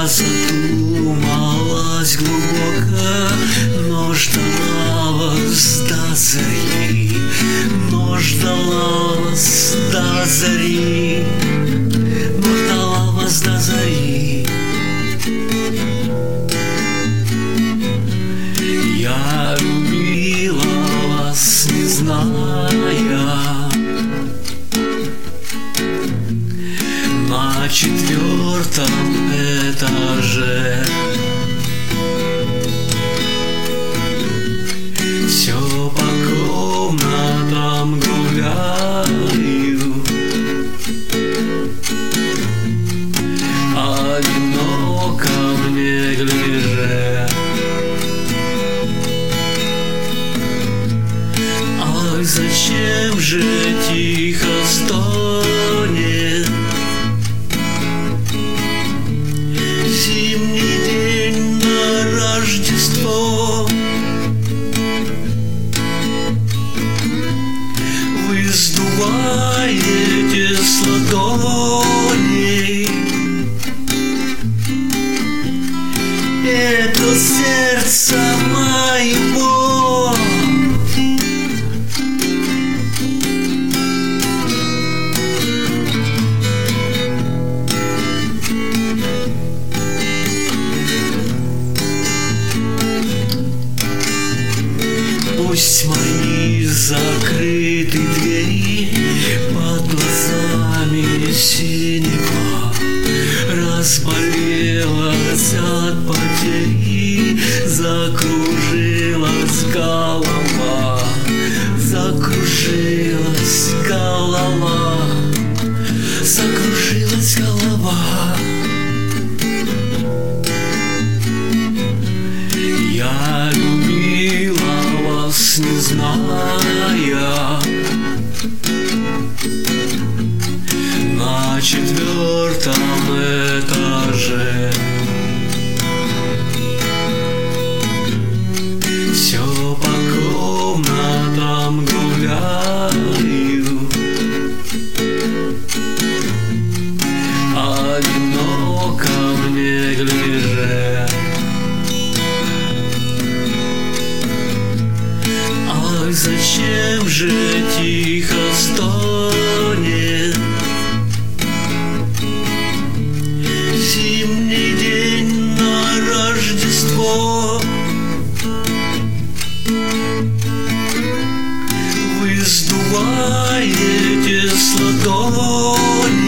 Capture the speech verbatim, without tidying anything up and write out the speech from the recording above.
задумалась глубоко, но ждала вас до зари, но ждала вас до зари, но ждала вас до зари. Я любила вас, не зная, на четвертом этаже. Все по комнатам гуляю, одиноко в неглиже. Ах, зачем же тихо стонет зимний день на Рождество? Вы сдуваете с ладоней это сердце моего. Пусть мои закрыты двери, под глазами синева разболелась от потери, закружилась голова, закружилась голова, закружилась голова. Я любила вас, не зная, на четвертом этаже. Все по комнатам гуляю, одиноко в неглиже. Ах, зачем же тихо стонет зимний день на Рождество? Вы сдуваете с ладони